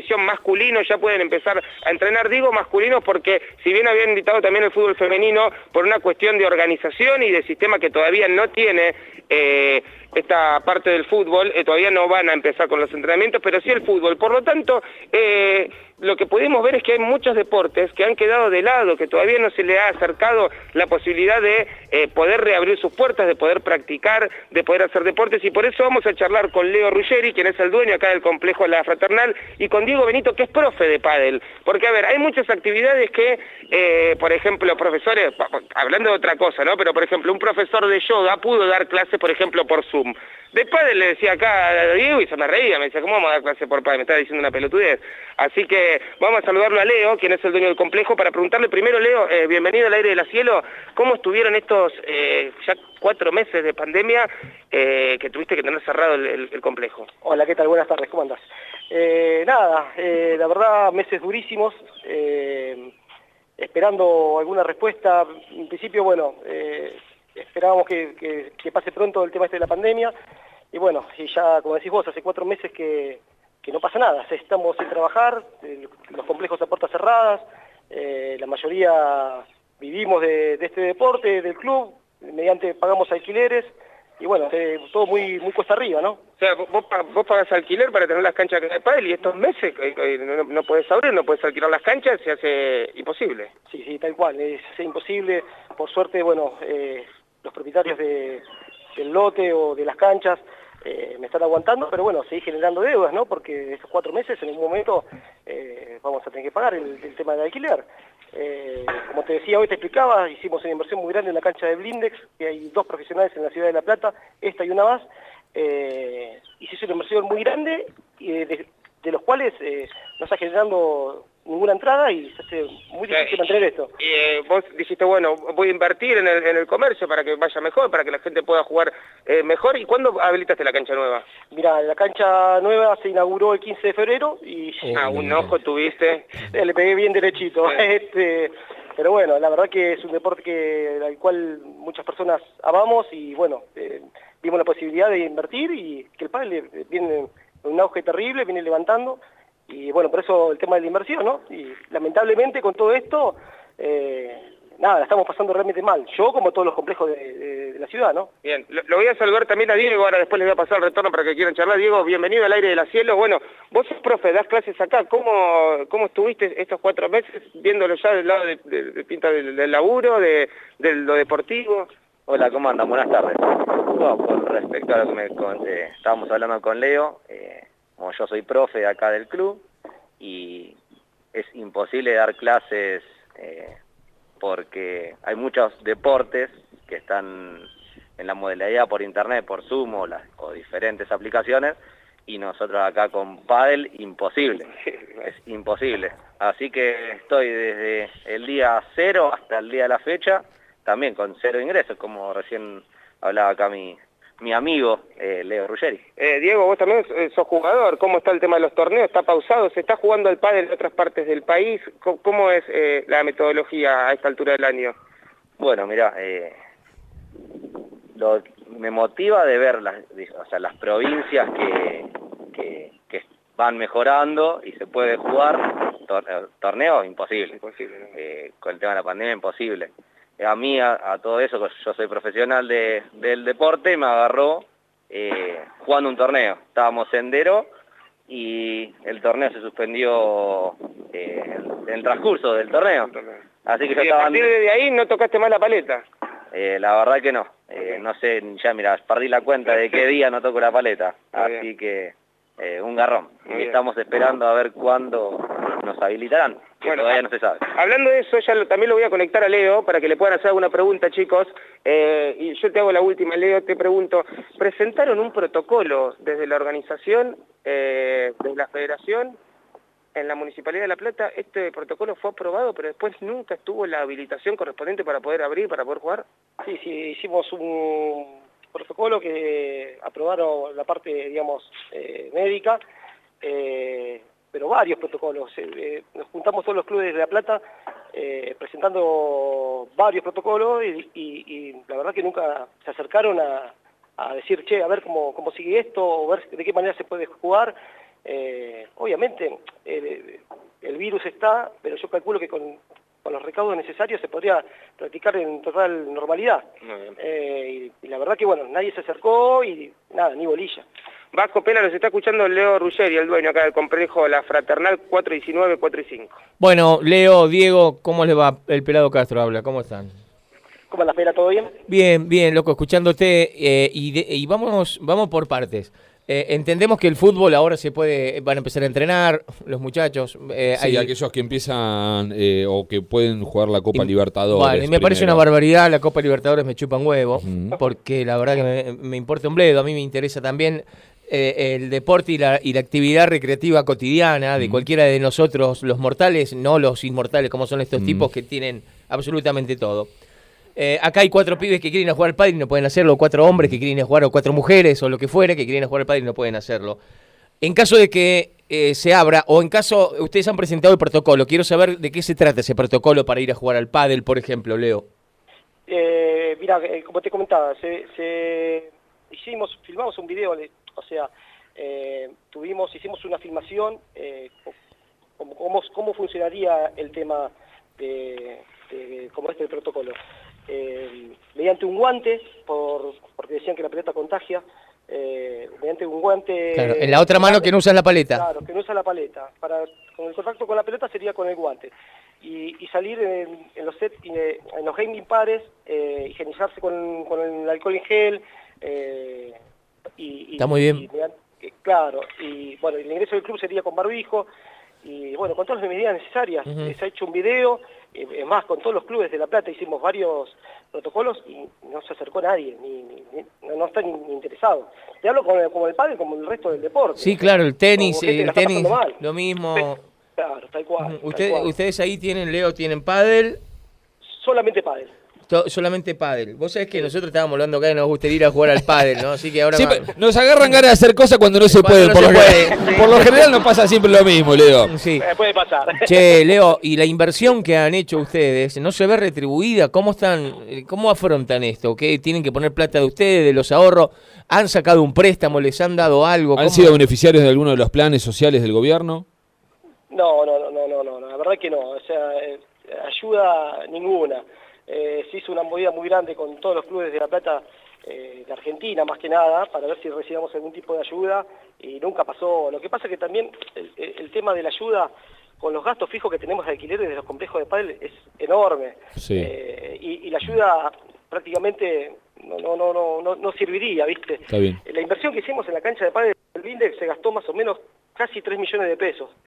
división masculino ya pueden empezar a entrenar. Digo masculino porque si bien habían invitado también el fútbol femenino por una cuestión de organización y de sistema que todavía no tiene esta parte del fútbol, todavía no van a empezar con los entrenamientos, pero sí el fútbol. Por lo tanto, lo que pudimos ver es que hay muchos deportes que han quedado de lado, que todavía no se le ha acercado la posibilidad de poder reabrir sus puertas, de poder practicar, de poder hacer deportes, y por eso vamos a charlar con Leo Ruggeri, quien es el dueño acá del complejo La Fraternal, y con Diego Benito, que es profe de pádel. Porque, a ver, hay muchas actividades que, por ejemplo, profesores, hablando de otra cosa, ¿no? Pero, por ejemplo, un profesor de yoga pudo dar clases, por ejemplo, por Zoom. De pádel le decía acá a Diego y se me reía, me decía, ¿cómo vamos a dar clase por pádel? Me estaba diciendo una pelotudez. Así que vamos a saludarlo a Leo, quien es el dueño del complejo, para preguntarle primero, Leo, bienvenido al Aire de la Cielo, ¿cómo estuvieron estos ya 4 meses de pandemia que tuviste que tener cerrado el complejo? Hola, ¿qué tal? Buenas tardes, ¿cómo andás? La verdad, meses durísimos, esperando alguna respuesta. En principio, bueno, esperábamos que pase pronto el tema este de la pandemia, y bueno, y ya, como decís vos, hace 4 meses que no pasa nada. Estamos sin trabajar, los complejos a puertas cerradas, la mayoría vivimos de este deporte, del club, pagamos alquileres, y bueno, todo muy cuesta arriba, ¿no? O sea, vos pagás alquiler para tener las canchas de pádel, y estos meses no podés abrir, no podés alquilar las canchas, se hace imposible. Sí, tal cual, es imposible. Por suerte, bueno, los propietarios del lote o de las canchas me están aguantando, pero bueno, seguí generando deudas, ¿no? Porque esos 4 meses en un momento vamos a tener que pagar el tema del alquiler. Como te decía, hoy te explicaba, hicimos una inversión muy grande en la cancha de Blindex, que hay 2 profesionales en la ciudad de La Plata, esta y una más, y se hizo una inversión muy grande, de los cuales no está generando ninguna entrada y se hace muy difícil mantener esto. Vos dijiste, bueno, voy a invertir en el comercio para que vaya mejor, para que la gente pueda jugar mejor. ¿Y cuándo habilitaste la cancha nueva? Mirá, la cancha nueva se inauguró el 15 de febrero y... un ojo tuviste. Le pegué bien derechito. Pero bueno, la verdad que es un deporte al cual muchas personas amamos, y bueno, vimos la posibilidad de invertir, y que el pádel viene en un auge terrible, viene levantando. Y bueno, por eso el tema de la inversión, ¿no? Y lamentablemente con todo esto, la estamos pasando realmente mal. Yo, como todos los complejos de la ciudad, ¿no? Bien, lo voy a saludar también a Diego, ahora después les voy a pasar el retorno para que quieran charlar. Diego, bienvenido al Aire de la Cielo. Bueno, vos sos profe, das clases acá. ¿Cómo estuviste estos 4 meses viéndolo ya del lado de pinta del laburo, de lo deportivo? Hola, ¿cómo andan? Buenas tardes. Bueno, con respecto a lo que estábamos hablando con Leo, como yo soy profe de acá del club, y es imposible dar clases porque hay muchos deportes que están en la modalidad por internet, por Zoom o diferentes aplicaciones, y nosotros acá con pádel, imposible, es imposible. Así que estoy desde el día 0 hasta el día de la fecha, también con 0 ingresos, como recién hablaba acá mi amigo Leo Ruggeri. Diego, vos también sos jugador. ¿Cómo está el tema de los torneos? ¿Está pausado? ¿Se está jugando al pádel en otras partes del país? ¿Cómo es la metodología a esta altura del año? Bueno, mira, me motiva de ver las provincias que van mejorando y se puede jugar. Torneos, imposible. Con el tema de la pandemia, imposible. A mí, a todo eso, yo soy profesional del deporte, me agarró jugando un torneo. Estábamos sendero y el torneo se suspendió en el transcurso del torneo. Así que ¿Y a partir de ahí no tocaste más la paleta? La verdad que no. No sé, ya mira, perdí la cuenta de qué día no toco la paleta. Así que un garrón. Y estamos esperando a ver cuándo nos habilitarán, que bueno, todavía no se sabe. Hablando de eso, ya también lo voy a conectar a Leo para que le puedan hacer alguna pregunta, chicos. Y yo te hago la última, Leo, te pregunto, ¿presentaron un protocolo desde la organización, de la federación, en la Municipalidad de La Plata? Este protocolo fue aprobado, pero después nunca estuvo la habilitación correspondiente para poder abrir, para poder jugar. Sí, hicimos un protocolo que aprobaron la parte, digamos, médica, pero varios protocolos. Nos juntamos todos los clubes de La Plata presentando varios protocolos y la verdad que nunca se acercaron a decir, che, a ver cómo sigue esto, o ver de qué manera se puede jugar. Obviamente el virus está, pero yo calculo que con los recaudos necesarios se podría practicar en total normalidad. Y la verdad que bueno, nadie se acercó y nada, ni bolilla. Vasco Pela, nos está escuchando Leo Ruggeri, el dueño acá del complejo La Fraternal 419, 4 y 5. Bueno, Leo, Diego, ¿cómo le va? El Pelado Castro habla, ¿cómo están? ¿Cómo anda, Pela? ¿Todo bien? Bien, bien, loco, escuchándote y vamos por partes. Entendemos que el fútbol ahora van a empezar a entrenar los muchachos. Sí, aquellos que empiezan o que pueden jugar la Copa Libertadores. Vale, me parece una barbaridad, la Copa Libertadores me chupa un huevo, porque la verdad que me importa un bledo, a mí me interesa también el deporte y la actividad recreativa cotidiana de cualquiera de nosotros, los mortales, no los inmortales, como son estos tipos que tienen absolutamente todo. Acá hay 4 pibes que quieren ir a jugar al pádel y no pueden hacerlo, 4 hombres que quieren ir a jugar, o 4 mujeres, o lo que fuera, que quieren ir a jugar al pádel y no pueden hacerlo. En caso de que se abra, o en caso, ustedes han presentado el protocolo, quiero saber de qué se trata ese protocolo para ir a jugar al pádel, por ejemplo, Leo. Mira, como te comentaba, filmamos un video, o sea, hicimos una filmación, cómo funcionaría el tema como el protocolo. Mediante un guante, porque decían que la pelota contagia, mediante un guante... Claro, en la otra mano que no usas la paleta. Claro, que no usa la paleta. Con el contacto con la pelota sería con el guante. Y salir en los gaming pares, higienizarse con el alcohol en gel. Está muy bien. Claro, y bueno, el ingreso del club sería con barbijo. Y bueno, con todas las medidas necesarias. Se ha hecho un video, es más, con todos los clubes de La Plata hicimos varios protocolos y no se acercó nadie, no está ni interesado. Te hablo como el pádel, como el resto del deporte. Sí, claro, el tenis, lo mismo. Claro, tal cual. Ustedes ahí tienen pádel. Solamente pádel. Solamente pádel. Vos sabés que nosotros estábamos hablando acá y nos gustaría ir a jugar al pádel, ¿no? Así que ahora... Nos agarran ganas de hacer cosas cuando no se puede. Por lo general nos pasa siempre lo mismo, Leo. Sí. Puede pasar. Che, Leo, ¿y la inversión que han hecho ustedes no se ve retribuida? ¿Cómo afrontan esto? ¿Qué tienen que poner plata de ustedes, de los ahorros? ¿Han sacado un préstamo? ¿Les han dado algo? ¿Han sido beneficiarios de alguno de los planes sociales del gobierno? No, la verdad que no. O sea, ayuda ninguna. Se hizo una movida muy grande con todos los clubes de La Plata, de Argentina más que nada, para ver si recibíamos algún tipo de ayuda, y nunca pasó. Lo que pasa es que también el tema de la ayuda, con los gastos fijos que tenemos de alquileres de los complejos de pádel, es enorme. Sí. Y la ayuda prácticamente no serviría, ¿viste? Está bien. La inversión que hicimos en la cancha de pádel del Bindex se gastó más o menos casi 3 millones de pesos.